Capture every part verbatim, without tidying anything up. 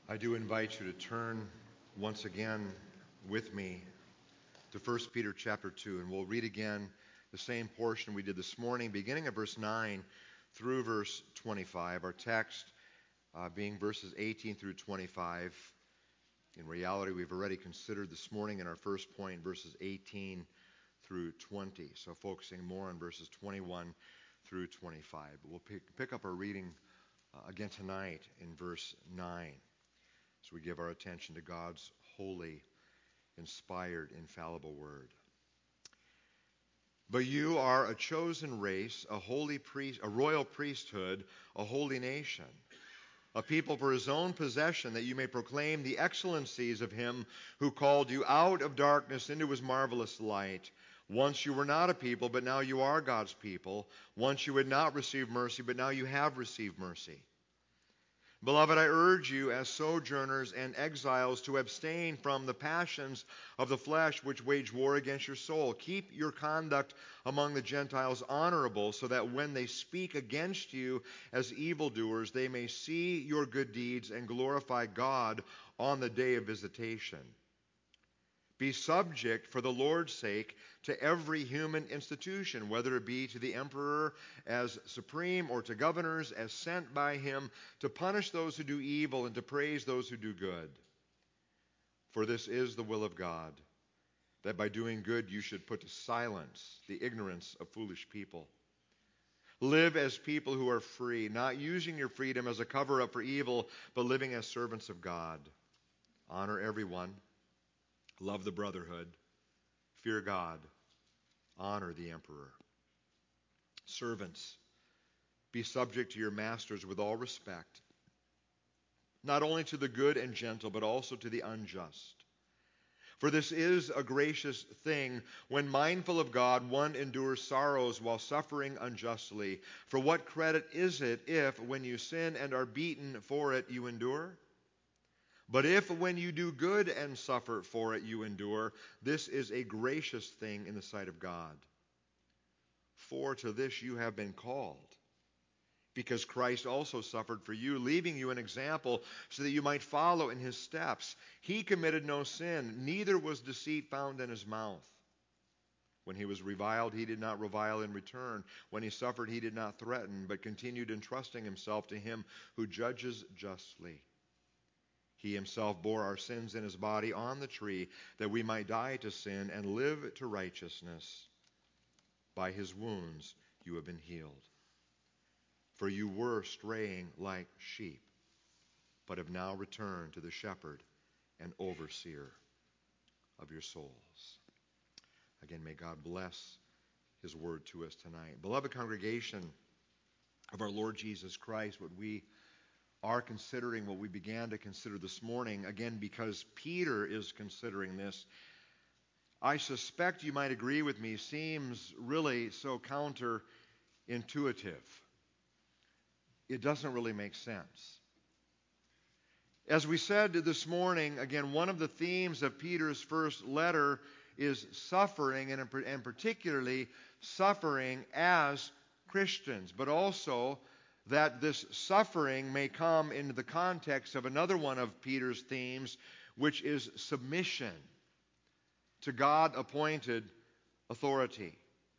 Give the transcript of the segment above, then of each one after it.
I do invite you to turn once again with me to First Peter chapter two, and we'll read again the same portion we did this morning, beginning at verse nine through verse twenty-five. Our text uh, being verses eighteen through twenty-five. In reality, we've already considered this morning in our first point verses eighteen through twenty, so focusing more on verses twenty-one through twenty-five. But we'll pick, pick up our reading uh, again tonight in verse nine. So we give our attention to God's holy, inspired, infallible word. But you are a chosen race, a holy priest, a royal priesthood, a holy nation, a people for his own possession, that you may proclaim the excellencies of him who called you out of darkness into his marvelous light. Once you were not a people, but now you are God's people. Once you had not received mercy, but now you have received mercy. Beloved, I urge you as sojourners and exiles to abstain from the passions of the flesh which wage war against your soul. Keep your conduct among the Gentiles honorable, so that when they speak against you as evildoers, they may see your good deeds and glorify God on the day of visitation. Be subject for the Lord's sake to every human institution, whether it be to the emperor as supreme or to governors as sent by him to punish those who do evil and to praise those who do good. For this is the will of God, that by doing good you should put to silence the ignorance of foolish people. Live as people who are free, not using your freedom as a cover-up for evil, but living as servants of God. Honor everyone. Love the brotherhood, fear God, honor the emperor. Servants, be subject to your masters with all respect, not only to the good and gentle, but also to the unjust. For this is a gracious thing, when mindful of God, one endures sorrows while suffering unjustly. For what credit is it if, when you sin and are beaten for it, you endure? But if when you do good and suffer for it you endure, this is a gracious thing in the sight of God. For to this you have been called, because Christ also suffered for you, leaving you an example so that you might follow in his steps. He committed no sin, neither was deceit found in his mouth. When he was reviled, he did not revile in return. When he suffered, he did not threaten, but continued entrusting himself to him who judges justly. He himself bore our sins in his body on the tree, that we might die to sin and live to righteousness. By his wounds you have been healed. For you were straying like sheep, but have now returned to the shepherd and overseer of your souls. Again, may God bless his word to us tonight. Beloved congregation of our Lord Jesus Christ, what we are considering, what we began to consider this morning, again, because Peter is considering this, I suspect you might agree with me, seems really so counterintuitive. It doesn't really make sense. As we said this morning, again, one of the themes of Peter's first letter is suffering, and, and particularly suffering as Christians, but also that this suffering may come into the context of another one of Peter's themes, which is submission to God-appointed authority.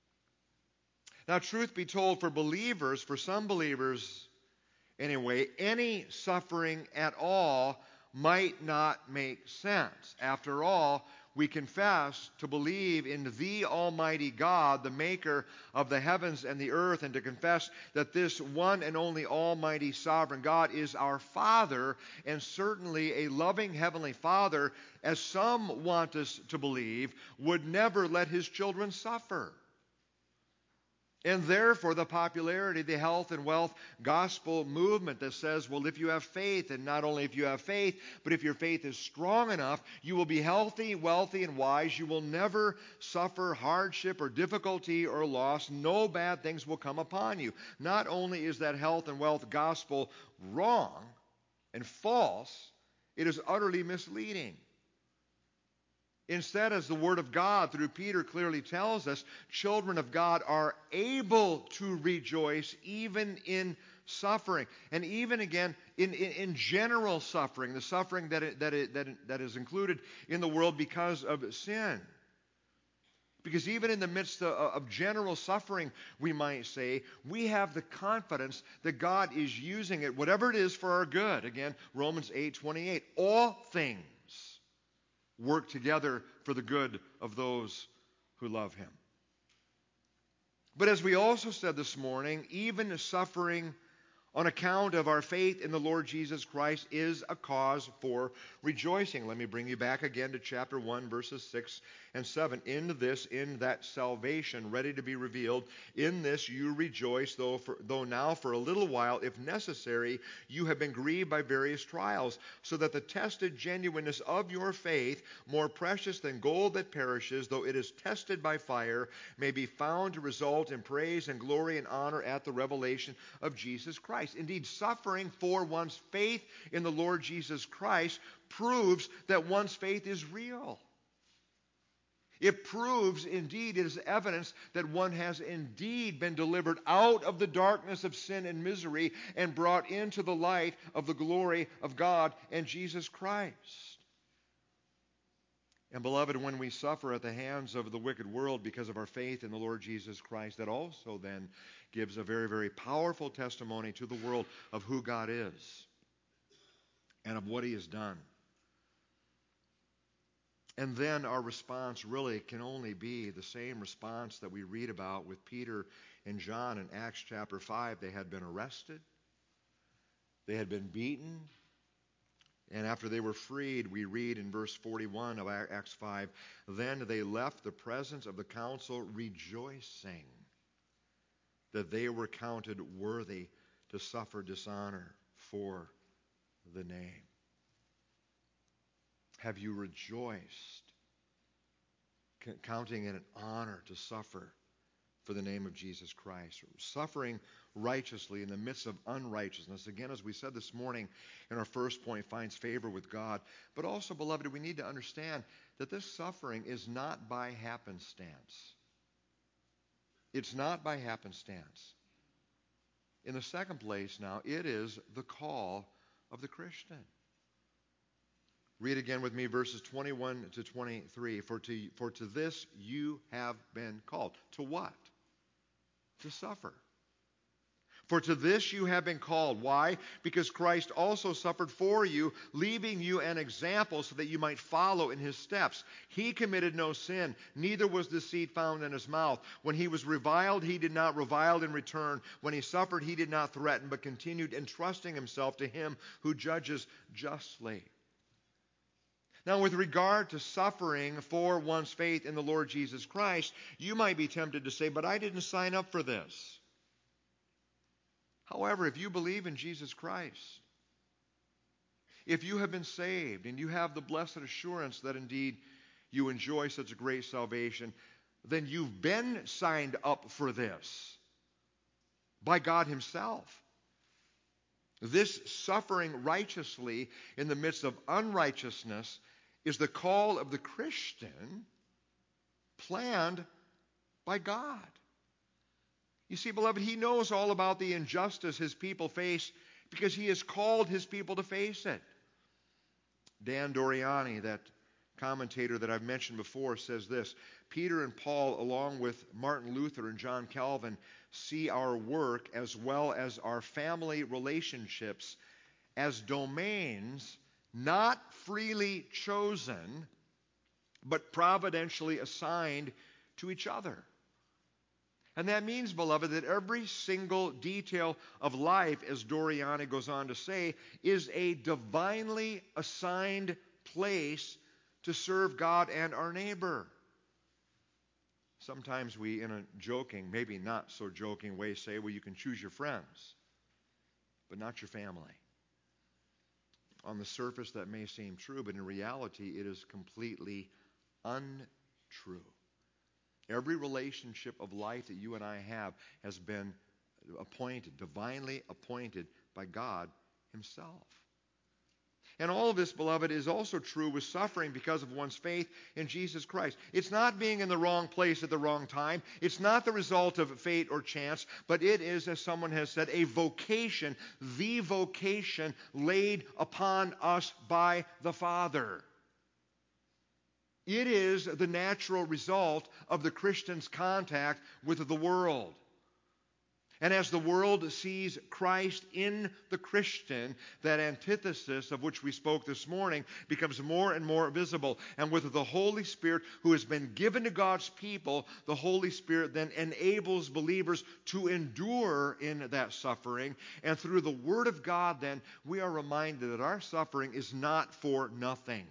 Now, truth be told, for believers, for some believers anyway, any suffering at all might not make sense. After all, we confess to believe in the Almighty God, the maker of the heavens and the earth, and to confess that this one and only Almighty Sovereign God is our Father, and certainly a loving Heavenly Father, as some want us to believe, would never let his children suffer. And therefore, the popularity, the health and wealth gospel movement that says, well, if you have faith, and not only if you have faith, but if your faith is strong enough, you will be healthy, wealthy, and wise. You will never suffer hardship or difficulty or loss. No bad things will come upon you. Not only is that health and wealth gospel wrong and false, it is utterly misleading. Instead, as the Word of God through Peter clearly tells us, children of God are able to rejoice even in suffering. And even again, in, in, in general suffering, the suffering that, it, that, it, that, it, that is included in the world because of sin. Because even in the midst of, of general suffering, we might say, we have the confidence that God is using it, whatever it is, for our good. Again, Romans eight twenty-eight. All things work together for the good of those who love Him. But as we also said this morning, even suffering on account of our faith in the Lord Jesus Christ is a cause for rejoicing. Let me bring you back again to chapter one, verses six and seven. In this, in that salvation ready to be revealed, in this you rejoice, though, for, though now for a little while, if necessary, you have been grieved by various trials, so that the tested genuineness of your faith, more precious than gold that perishes, though it is tested by fire, may be found to result in praise and glory and honor at the revelation of Jesus Christ. Indeed, suffering for one's faith in the Lord Jesus Christ proves that one's faith is real. It proves, indeed, it is evidence that one has indeed been delivered out of the darkness of sin and misery and brought into the light of the glory of God and Jesus Christ. And beloved, when we suffer at the hands of the wicked world because of our faith in the Lord Jesus Christ, that also then gives a very, very powerful testimony to the world of who God is and of what He has done. And then our response really can only be the same response that we read about with Peter and John in Acts chapter five. They had been arrested. They had been beaten. And after they were freed, we read in verse forty-one of Acts five, then they left the presence of the council rejoicing that they were counted worthy to suffer dishonor for the name. Have you rejoiced, counting it an honor to suffer for the name of Jesus Christ? Suffering righteously in the midst of unrighteousness, again, as we said this morning in our first point, finds favor with God. But also, beloved, we need to understand that this suffering is not by happenstance. It's not by happenstance. In the second place now, it is the call of the Christian. Read again with me verses twenty-one to twenty-three. For to, for to this you have been called. To what? To suffer. For to this you have been called. Why? Because Christ also suffered for you, leaving you an example so that you might follow in His steps. He committed no sin, neither was deceit found in His mouth. When He was reviled, He did not revile in return. When He suffered, He did not threaten, but continued entrusting Himself to Him who judges justly. Now, with regard to suffering for one's faith in the Lord Jesus Christ, you might be tempted to say, but I didn't sign up for this. However, if you believe in Jesus Christ, if you have been saved and you have the blessed assurance that indeed you enjoy such a great salvation, then you've been signed up for this by God Himself. This suffering righteously in the midst of unrighteousness is the call of the Christian planned by God. You see, beloved, He knows all about the injustice His people face because He has called His people to face it. Dan Doriani, that commentator that I've mentioned before, says this: Peter and Paul, along with Martin Luther and John Calvin, see our work as well as our family relationships as domains not freely chosen, but providentially assigned to each other. And that means, beloved, that every single detail of life, as Doriani goes on to say, is a divinely assigned place to serve God and our neighbor. Sometimes we, in a joking, maybe not so joking way, say, well, you can choose your friends, but not your family. On the surface, that may seem true, but in reality, it is completely untrue. Every relationship of life that you and I have has been appointed, divinely appointed by God Himself. And all of this, beloved, is also true with suffering because of one's faith in Jesus Christ. It's not being in the wrong place at the wrong time. It's not the result of fate or chance, but it is, as someone has said, a vocation, the vocation laid upon us by the Father. It is the natural result of the Christian's contact with the world. And as the world sees Christ in the Christian, that antithesis of which we spoke this morning becomes more and more visible. And with the Holy Spirit who has been given to God's people, the Holy Spirit then enables believers to endure in that suffering. And through the Word of God then, we are reminded that our suffering is not for nothing.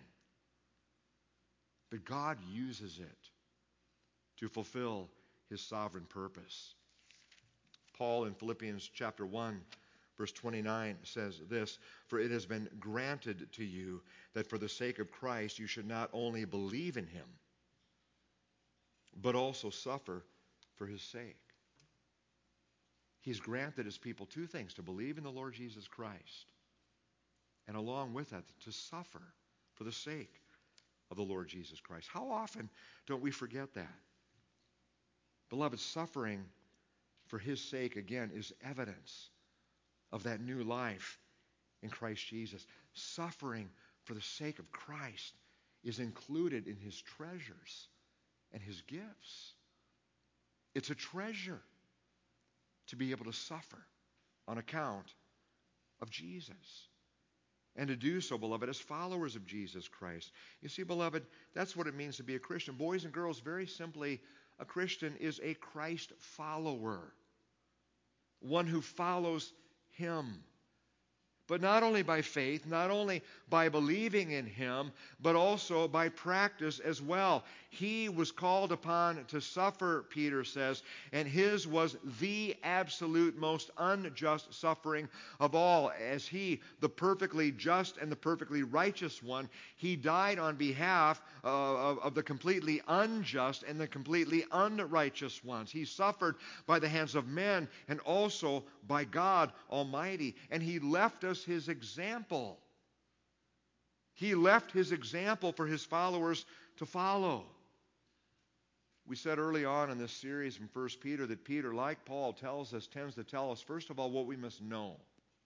But God uses it to fulfill His sovereign purpose. Paul in Philippians chapter one, verse twenty-nine says this, "For it has been granted to you that for the sake of Christ you should not only believe in Him, but also suffer for His sake." He's granted His people two things: to believe in the Lord Jesus Christ, and along with that, to suffer for the sake of the Lord Jesus Christ. How often don't we forget that? Beloved, suffering for His sake, again, is evidence of that new life in Christ Jesus. Suffering for the sake of Christ is included in His treasures and His gifts. It's a treasure to be able to suffer on account of Jesus. And to do so, beloved, as followers of Jesus Christ. You see, beloved, that's what it means to be a Christian. Boys and girls, very simply, a Christian is a Christ follower. One who follows Him. But not only by faith, not only by believing in Him, but also by practice as well. He was called upon to suffer, Peter says, and His was the absolute most unjust suffering of all. As He, the perfectly just and the perfectly righteous one, He died on behalf uh, of, of the completely unjust and the completely unrighteous ones. He suffered by the hands of men and also by God Almighty. And He left us His example. He left His example for His followers to follow. We said early on in this series from First Peter that Peter, like Paul, tells us, tends to tell us, first of all, what we must know.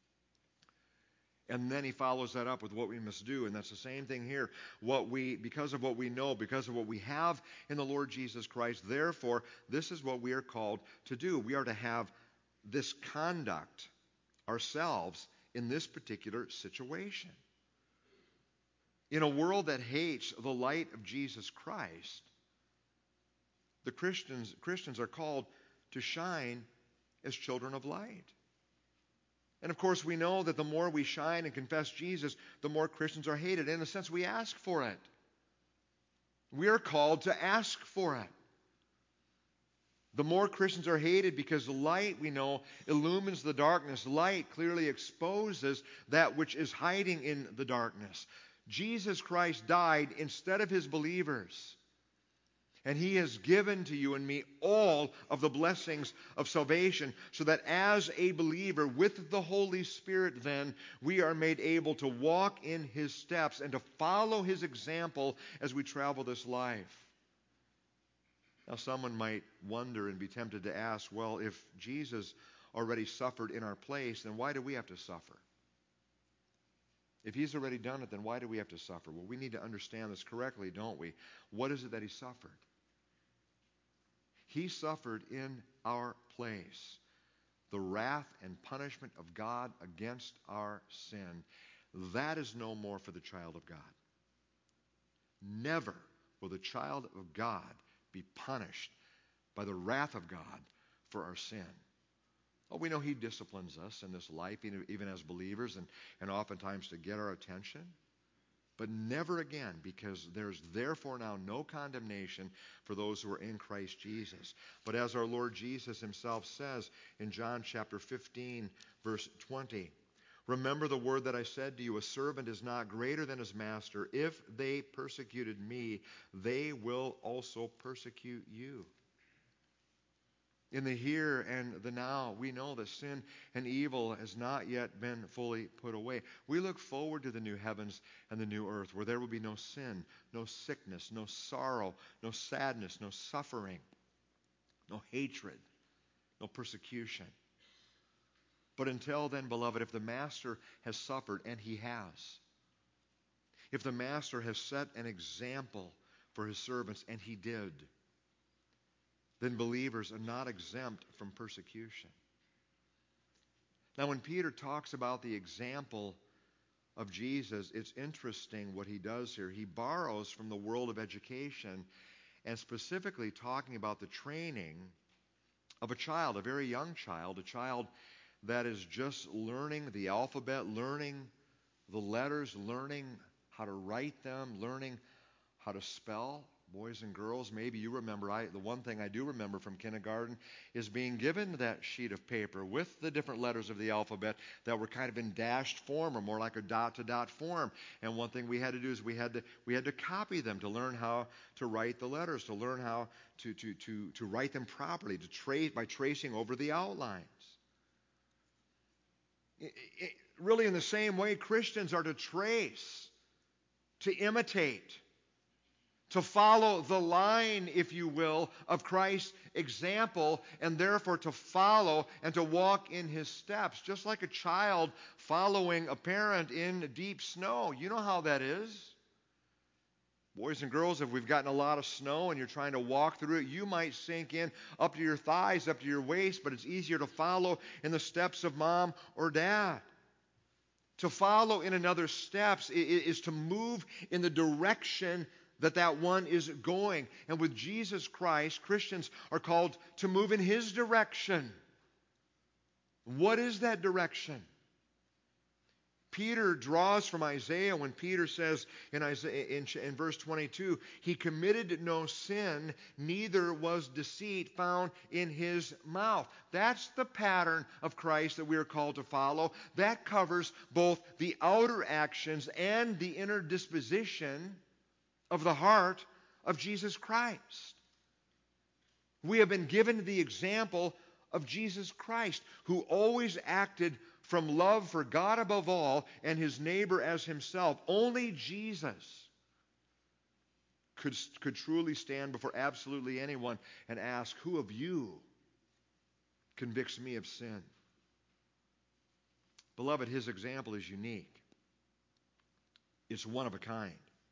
And then he follows that up with what we must do. And that's the same thing here. What we, because of what we know, because of what we have in the Lord Jesus Christ, therefore, this is what we are called to do. We are to have this conduct ourselves in this particular situation. In a world that hates the light of Jesus Christ, the Christians, Christians are called to shine as children of light. And of course, we know that the more we shine and confess Jesus, the more Christians are hated. In a sense, we ask for it. We are called to ask for it. The more Christians are hated because the light, we know, illumines the darkness. Light clearly exposes that which is hiding in the darkness. Jesus Christ died instead of His believers. And He has given to you and me all of the blessings of salvation, so that as a believer with the Holy Spirit then, we are made able to walk in His steps and to follow His example as we travel this life. Now, someone might wonder and be tempted to ask, well, if Jesus already suffered in our place, then why do we have to suffer? If He's already done it, then why do we have to suffer? Well, we need to understand this correctly, don't we? What is it that He suffered? He suffered in our place the wrath and punishment of God against our sin. That is no more for the child of God. Never will the child of God be punished by the wrath of God for our sin. Oh, we know He disciplines us in this life, even as believers, and, and oftentimes to get our attention. But never again, because there's therefore now no condemnation for those who are in Christ Jesus. But as our Lord Jesus Himself says in John chapter fifteen, verse twenty, "Remember the word that I said to you, a servant is not greater than his master. If they persecuted me, they will also persecute you." In the here and the now, we know that sin and evil has not yet been fully put away. We look forward to the new heavens and the new earth, where there will be no sin, no sickness, no sorrow, no sadness, no suffering, no hatred, no persecution. But until then, beloved, if the Master has suffered, and he has, if the Master has set an example for his servants, and he did, then believers are not exempt from persecution. Now, when Peter talks about the example of Jesus, it's interesting what he does here. He borrows from the world of education, and specifically talking about the training of a child, a very young child, a child that is just learning the alphabet, learning the letters, learning how to write them, learning how to spell. Boys and girls, maybe you remember, I, the one thing I do remember from kindergarten is being given that sheet of paper with the different letters of the alphabet that were kind of in dashed form, or more like a dot-to-dot form. And one thing we had to do is we had to we had to copy them to learn how to write the letters, to learn how to to to to write them properly, to trace by tracing over the outlines. It, it, really, in the same way, Christians are to trace, to imitate, to follow the line, if you will, of Christ's example, and therefore to follow and to walk in his steps, just like a child following a parent in deep snow. You know how that is. Boys and girls, if we've gotten a lot of snow and you're trying to walk through it, you might sink in up to your thighs, up to your waist, but it's easier to follow in the steps of mom or dad. To follow in another's steps is to move in the direction that that one is going. And with Jesus Christ, Christians are called to move in his direction. What is that direction? Peter draws from Isaiah when Peter says in, Isaiah, in, in verse twenty-two, he committed no sin, neither was deceit found in his mouth. That's the pattern of Christ that we are called to follow. That covers both the outer actions and the inner disposition of the heart of Jesus Christ. We have been given the example of Jesus Christ, who always acted from love for God above all and his neighbor as himself. Only Jesus could, could truly stand before absolutely anyone and ask, who of you convicts me of sin? Beloved, his example is unique. It's one of a kind.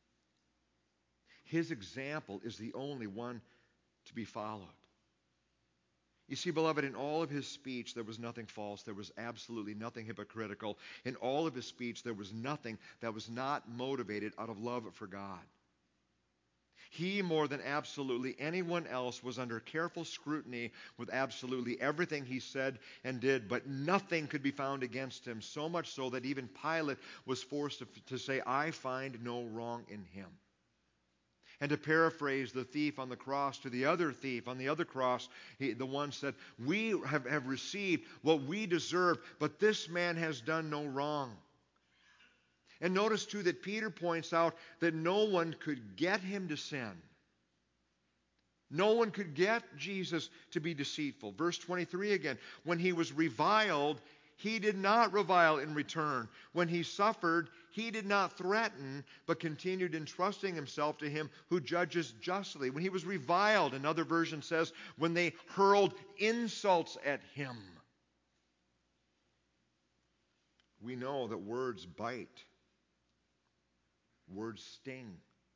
His example is the only one to be followed. You see, beloved, in all of his speech, there was nothing false. There was absolutely nothing hypocritical. In all of his speech, there was nothing that was not motivated out of love for God. He, more than absolutely anyone else, was under careful scrutiny with absolutely everything he said and did, but nothing could be found against him, so much so that even Pilate was forced to, to say, I find no wrong in him. And to paraphrase the thief on the cross to the other thief on the other cross, he, the one said, we have, have received what we deserve, but this man has done no wrong. And notice too that Peter points out that no one could get him to sin. No one could get Jesus to be deceitful. Verse twenty-three again, when he was reviled, he did not revile in return. When he suffered, he did not threaten, but continued entrusting himself to him who judges justly. When he was reviled, another version says, when they hurled insults at him. We know that words bite. Words sting.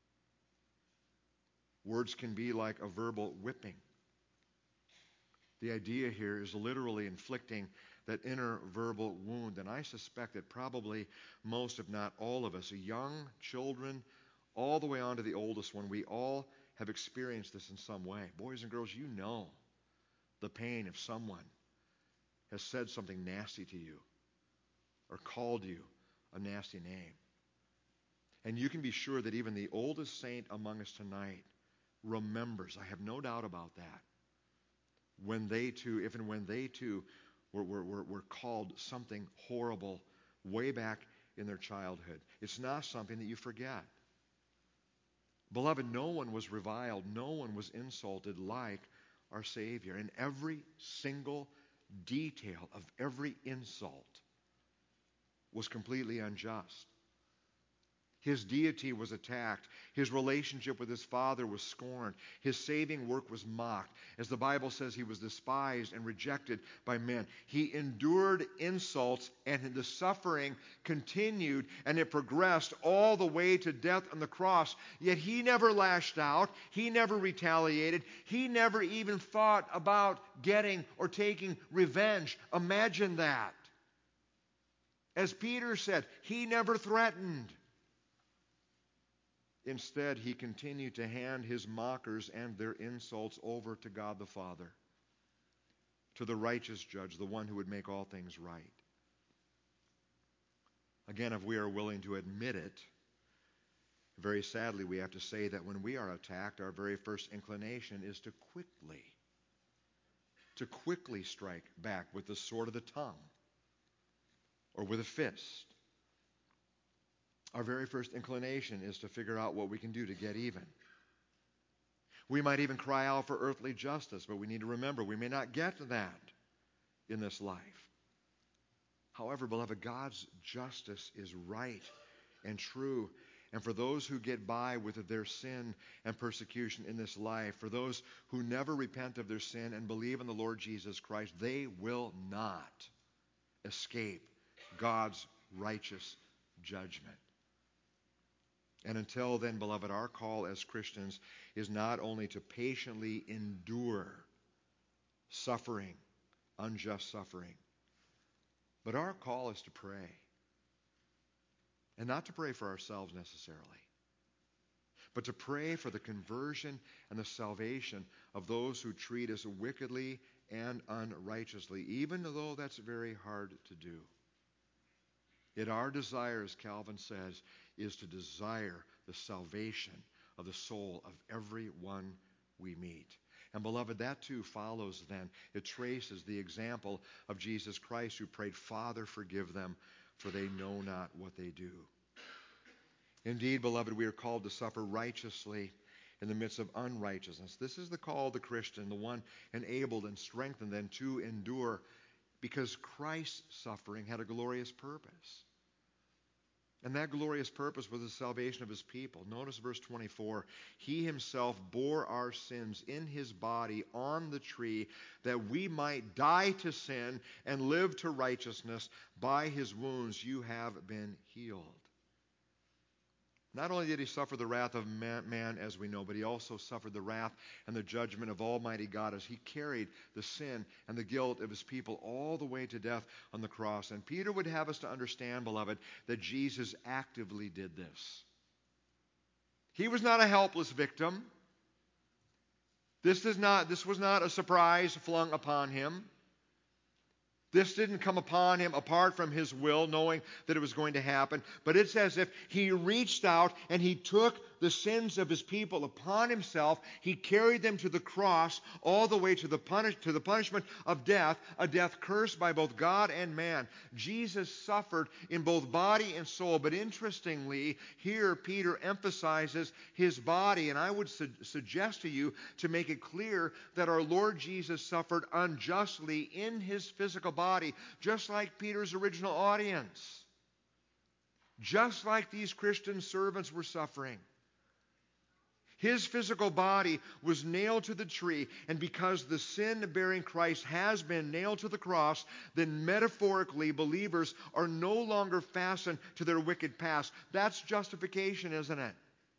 Words can be like a verbal whipping. The idea here is literally inflicting that inner verbal wound. And I suspect that probably most, if not all of us, young children, all the way on to the oldest one, we all have experienced this in some way. Boys and girls, you know the pain if someone has said something nasty to you or called you a nasty name. And you can be sure that even the oldest saint among us tonight remembers, I have no doubt about that, when they too, if and when they too were, were, were, were called something horrible way back in their childhood. It's not something that you forget. Beloved, no one was reviled, no one was insulted like our Savior. And every single detail of every insult was completely unjust. His deity was attacked. His relationship with his Father was scorned. His saving work was mocked. As the Bible says, he was despised and rejected by men. He endured insults, and the suffering continued, and it progressed all the way to death on the cross. Yet he never lashed out. He never retaliated. He never even thought about getting or taking revenge. Imagine that. As Peter said, he never threatened. Instead, he continued to hand his mockers and their insults over to God the Father, to the righteous judge, the one who would make all things right. Again, if we are willing to admit it, very sadly we have to say that when we are attacked, our very first inclination is to quickly, to quickly strike back with the sword of the tongue or with a fist. Our very first inclination is to figure out what we can do to get even. We might even cry out for earthly justice, but we need to remember we may not get to that in this life. However, beloved, God's justice is right and true. And for those who get by with their sin and persecution in this life, for those who never repent of their sin and believe in the Lord Jesus Christ, they will not escape God's righteous judgment. And until then, beloved, our call as Christians is not only to patiently endure suffering, unjust suffering, but our call is to pray. And not to pray for ourselves necessarily, but to pray for the conversion and the salvation of those who treat us wickedly and unrighteously, even though that's very hard to do. Yet our desire, as Calvin says, is to desire the salvation of the soul of everyone we meet. And beloved, that too follows then. It traces the example of Jesus Christ, who prayed, "Father, forgive them, for they know not what they do." Indeed, beloved, we are called to suffer righteously in the midst of unrighteousness. This is the call of the Christian, the one enabled and strengthened then to endure, because Christ's suffering had a glorious purpose. And that glorious purpose was the salvation of his people. Notice verse twenty-four. He himself bore our sins in his body on the tree, that we might die to sin and live to righteousness. By his wounds you have been healed. Not only did he suffer the wrath of man, as we know, but he also suffered the wrath and the judgment of Almighty God as he carried the sin and the guilt of his people all the way to death on the cross. And Peter would have us to understand, beloved, that Jesus actively did this. He was not a helpless victim. This is not, this was not a surprise flung upon him. This didn't come upon him apart from his will, knowing that it was going to happen. But it's as if he reached out and he took the sins of his people upon himself. He carried them to the cross all the way to the, punish, to the punishment of death, a death cursed by both God and man. Jesus suffered in both body and soul. But interestingly, here Peter emphasizes his body. And I would su- suggest to you to make it clear that our Lord Jesus suffered unjustly in his physical body, just like Peter's original audience. Just like these Christian servants were suffering. His physical body was nailed to the tree, and because the sin-bearing Christ has been nailed to the cross, then metaphorically believers are no longer fastened to their wicked past. That's justification, isn't it?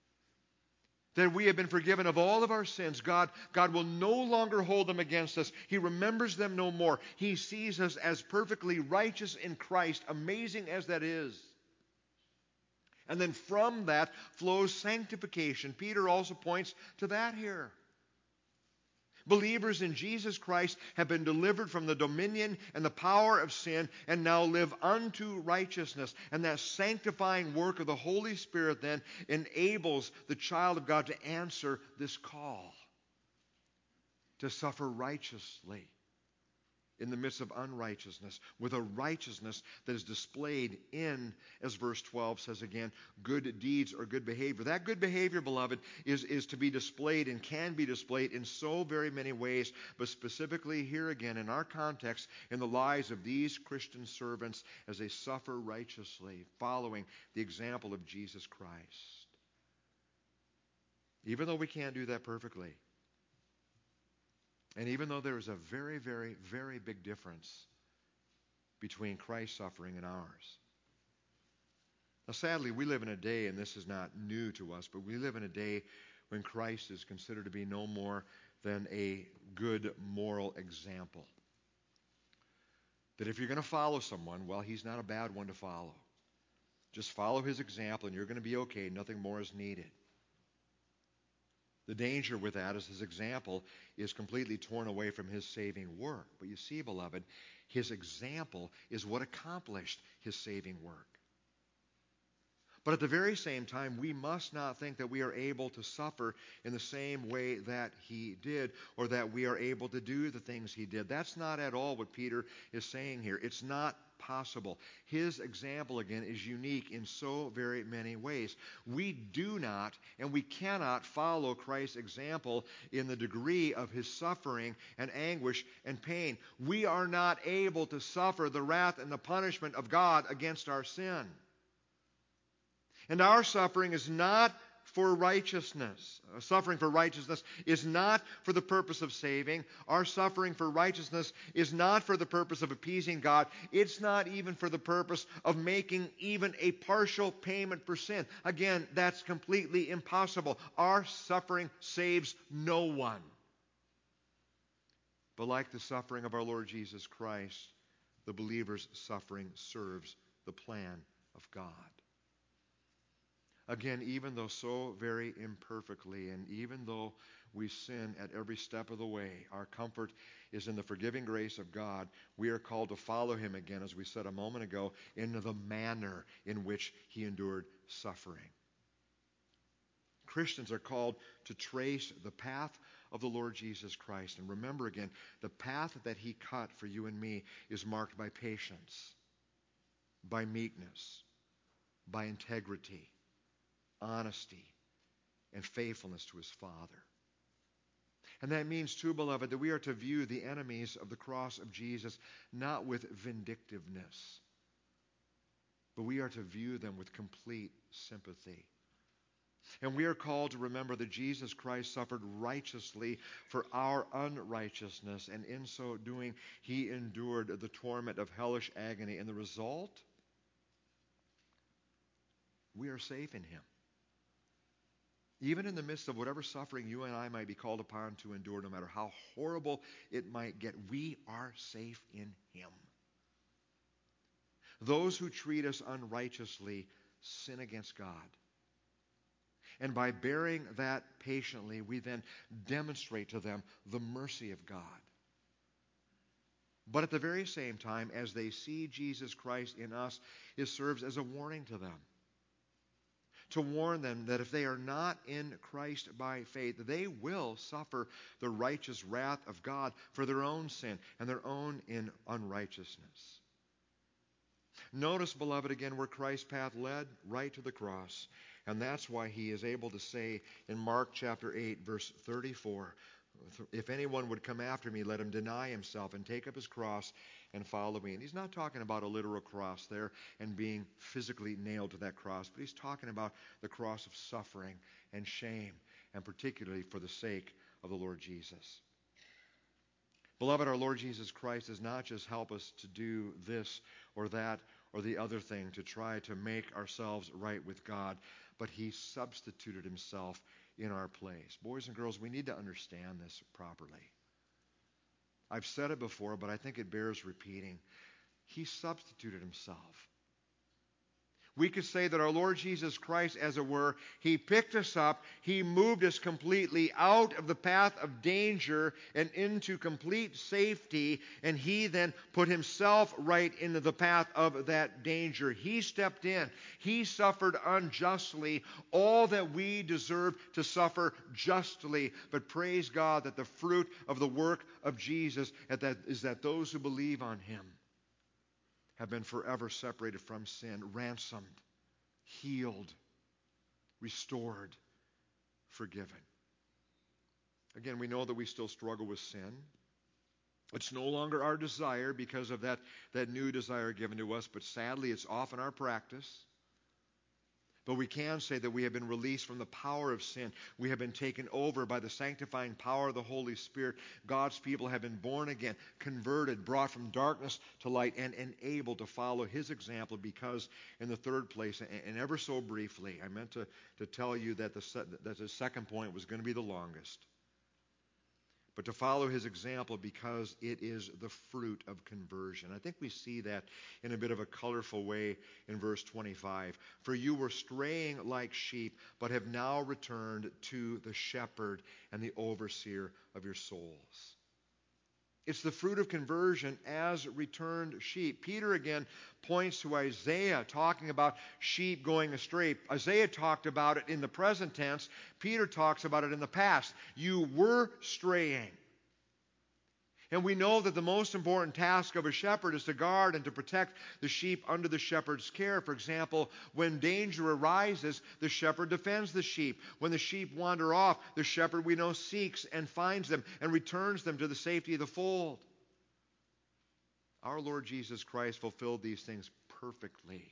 That we have been forgiven of all of our sins. God, God will no longer hold them against us. He remembers them no more. He sees us as perfectly righteous in Christ, amazing as that is. And then from that flows sanctification. Peter also points to that here. Believers in Jesus Christ have been delivered from the dominion and the power of sin and now live unto righteousness. And that sanctifying work of the Holy Spirit then enables the child of God to answer this call to suffer righteously in the midst of unrighteousness, with a righteousness that is displayed in, as verse twelve says again, good deeds or good behavior. That good behavior, beloved, is, is to be displayed and can be displayed in so very many ways, but specifically here again in our context, in the lives of these Christian servants as they suffer righteously, following the example of Jesus Christ. Even though we can't do that perfectly, and even though there is a very, very, very big difference between Christ's suffering and ours. Now, sadly, we live in a day, and this is not new to us, but we live in a day when Christ is considered to be no more than a good moral example. That if you're going to follow someone, well, he's not a bad one to follow. Just follow his example, and you're going to be okay. Nothing more is needed. The danger with that is his example is completely torn away from his saving work. But you see, beloved, his example is what accomplished his saving work. But at the very same time, we must not think that we are able to suffer in the same way that he did, or that we are able to do the things he did. That's not at all what Peter is saying here. It's not possible. His example, again, is unique in so very many ways. We do not and we cannot follow Christ's example in the degree of his suffering and anguish and pain. We are not able to suffer the wrath and the punishment of God against our sin. And our suffering is not for righteousness. Suffering for righteousness is not for the purpose of saving. Our suffering for righteousness is not for the purpose of appeasing God. It's not even for the purpose of making even a partial payment for sin. Again, that's completely impossible. Our suffering saves no one. But like the suffering of our Lord Jesus Christ, the believer's suffering serves the plan of God. Again, even though so very imperfectly, and even though we sin at every step of the way, our comfort is in the forgiving grace of God. We are called to follow him again, as we said a moment ago, in the manner in which he endured suffering. Christians are called to trace the path of the Lord Jesus Christ. And remember again, the path that he cut for you and me is marked by patience, by meekness, by integrity, honesty, and faithfulness to his Father. And that means, too, beloved, that we are to view the enemies of the cross of Jesus not with vindictiveness, but we are to view them with complete sympathy. And we are called to remember that Jesus Christ suffered righteously for our unrighteousness, and in so doing, he endured the torment of hellish agony. And the result? We are safe in him. Even in the midst of whatever suffering you and I might be called upon to endure, no matter how horrible it might get, we are safe in him. Those who treat us unrighteously sin against God. And by bearing that patiently, we then demonstrate to them the mercy of God. But at the very same time, as they see Jesus Christ in us, it serves as a warning to them. To warn them that if they are not in Christ by faith, they will suffer the righteous wrath of God for their own sin and their own in unrighteousness. Notice, beloved, again where Christ's path led, right to the cross. And that's why he is able to say in Mark chapter eight, verse thirty-four, if anyone would come after me, let him deny himself and take up his cross and follow me. And he's not talking about a literal cross there and being physically nailed to that cross, but he's talking about the cross of suffering and shame, and particularly for the sake of the Lord Jesus. Beloved, our Lord Jesus Christ does not just help us to do this or that or the other thing to try to make ourselves right with God, but he substituted himself in our place. Boys and girls, we need to understand this properly. I've said it before, but I think it bears repeating. He substituted himself. We could say that our Lord Jesus Christ, as it were, He picked us up, He moved us completely out of the path of danger and into complete safety, and He then put Himself right into the path of that danger. He stepped in. He suffered unjustly all that we deserve to suffer justly. But praise God that the fruit of the work of Jesus is that those who believe on Him have been forever separated from sin, ransomed, healed, restored, forgiven. Again, we know that we still struggle with sin. It's no longer our desire because of that, that new desire given to us, but sadly it's often our practice. But we can say that we have been released from the power of sin. We have been taken over by the sanctifying power of the Holy Spirit. God's people have been born again, converted, brought from darkness to light, and enabled to follow His example because, in the third place, and ever so briefly, I meant to, to tell you that the, that the second point was going to be the longest. But to follow His example because it is the fruit of conversion. I think we see that in a bit of a colorful way in verse twenty-five. For you were straying like sheep, but have now returned to the shepherd and the overseer of your souls. It's the fruit of conversion as returned sheep. Peter again points to Isaiah talking about sheep going astray. Isaiah talked about it in the present tense. Peter talks about it in the past. You were straying. And we know that the most important task of a shepherd is to guard and to protect the sheep under the shepherd's care. For example, when danger arises, the shepherd defends the sheep. When the sheep wander off, the shepherd, we know, seeks and finds them and returns them to the safety of the fold. Our Lord Jesus Christ fulfilled these things perfectly.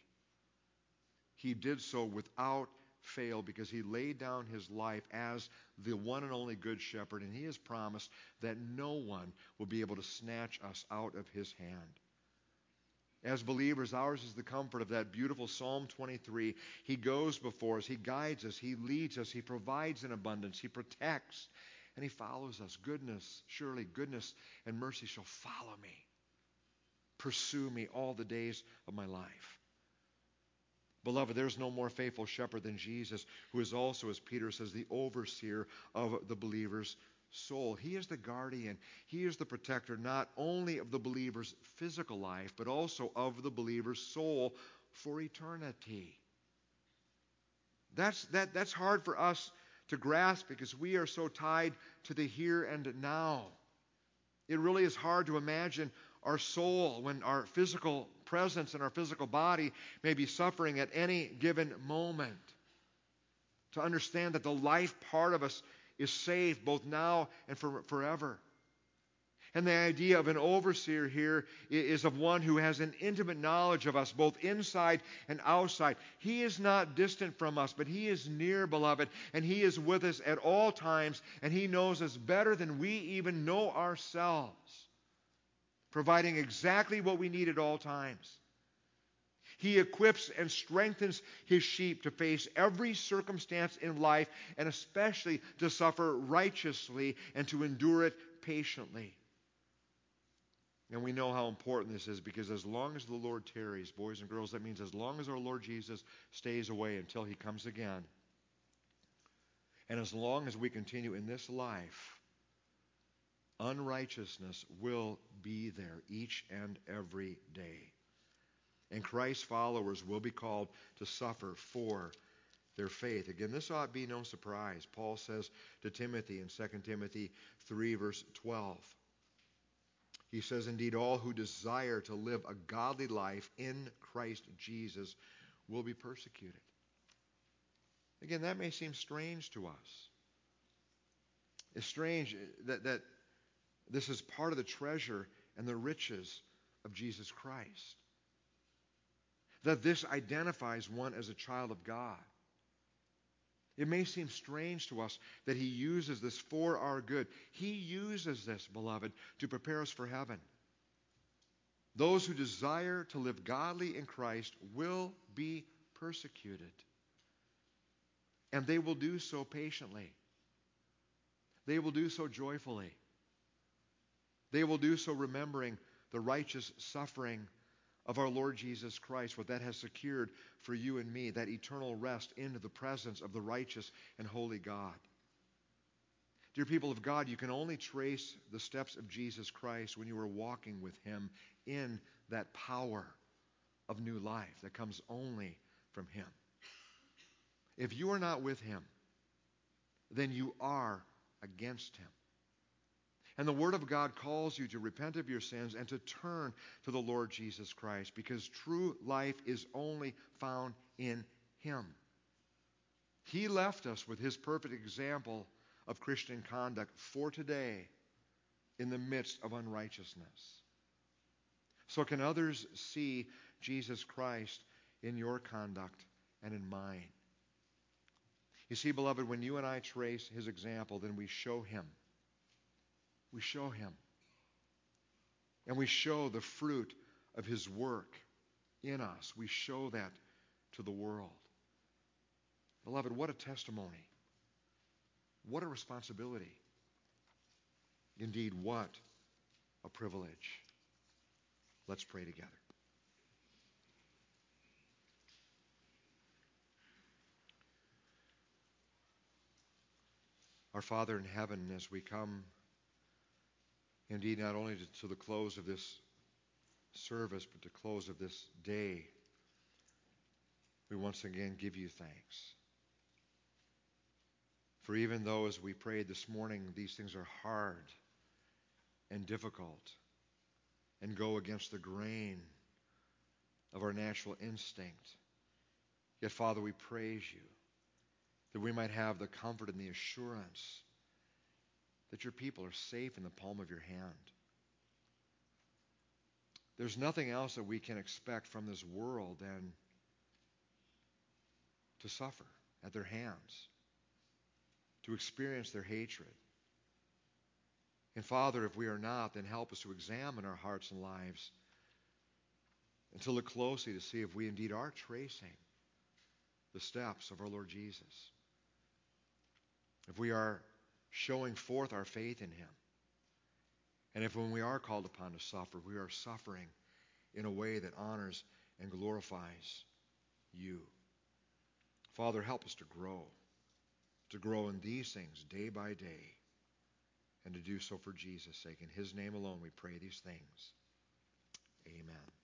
He did so without fail because He laid down His life as the one and only good shepherd, and He has promised that no one will be able to snatch us out of His hand. As believers, ours is the comfort of that beautiful Psalm twenty-three. He goes before us, He guides us, He leads us, He provides in abundance, He protects, and He follows us. Goodness, surely goodness and mercy shall follow me, pursue me all the days of my life. Beloved, there's no more faithful shepherd than Jesus, who is also, as Peter says, the overseer of the believer's soul. He is the guardian. He is the protector not only of the believer's physical life, but also of the believer's soul for eternity. That's, that, that's hard for us to grasp because we are so tied to the here and now. It really is hard to imagine our soul when our physical presence and our physical body may be suffering at any given moment. To understand that the life part of us is saved both now and for, forever. And the idea of an overseer here is of one who has an intimate knowledge of us, both inside and outside. He is not distant from us, but He is near, beloved, and He is with us at all times, and He knows us better than we even know ourselves, providing exactly what we need at all times. He equips and strengthens His sheep to face every circumstance in life, and especially to suffer righteously and to endure it patiently. And we know how important this is because as long as the Lord tarries, boys and girls, that means as long as our Lord Jesus stays away until He comes again, and as long as we continue in this life, unrighteousness will be there each and every day. And Christ's followers will be called to suffer for their faith. Again, this ought to be no surprise. Paul says to Timothy in Second Timothy three, verse twelve, he says, indeed, all who desire to live a godly life in Christ Jesus will be persecuted. Again, that may seem strange to us. It's strange that, that this is part of the treasure and the riches of Jesus Christ. That this identifies one as a child of God. It may seem strange to us that He uses this for our good. He uses this, beloved, to prepare us for heaven. Those who desire to live godly in Christ will be persecuted. And they will do so patiently. They will do so joyfully. They will do so remembering the righteous suffering of our Lord Jesus Christ, what that has secured for you and me, that eternal rest into the presence of the righteous and holy God. Dear people of God, you can only trace the steps of Jesus Christ when you are walking with him in that power of new life that comes only from him. If you are not with him, then you are against him. And the Word of God calls you to repent of your sins and to turn to the Lord Jesus Christ, because true life is only found in him. He left us with his perfect example of Christian conduct for today in the midst of unrighteousness. So can others see Jesus Christ in your conduct and in mine? You see, beloved, when you and I trace his example, then we show him. We show him. And we show the fruit of his work in us. We show that to the world. Beloved, what a testimony. What a responsibility. Indeed, what a privilege. Let's pray together. Our Father in heaven, as we come, indeed, not only to, to the close of this service, but to the close of this day, we once again give you thanks. For even though, as we prayed this morning, these things are hard and difficult and go against the grain of our natural instinct, yet, Father, we praise you that we might have the comfort and the assurance that your people are safe in the palm of your hand. There's nothing else that we can expect from this world than to suffer at their hands, to experience their hatred. And Father, if we are not, then help us to examine our hearts and lives and to look closely to see if we indeed are tracing the steps of our Lord Jesus. If we are showing forth our faith in him. And if when we are called upon to suffer, we are suffering in a way that honors and glorifies you. Father, help us to grow, to grow in these things day by day, and to do so for Jesus' sake. In his name alone we pray these things. Amen.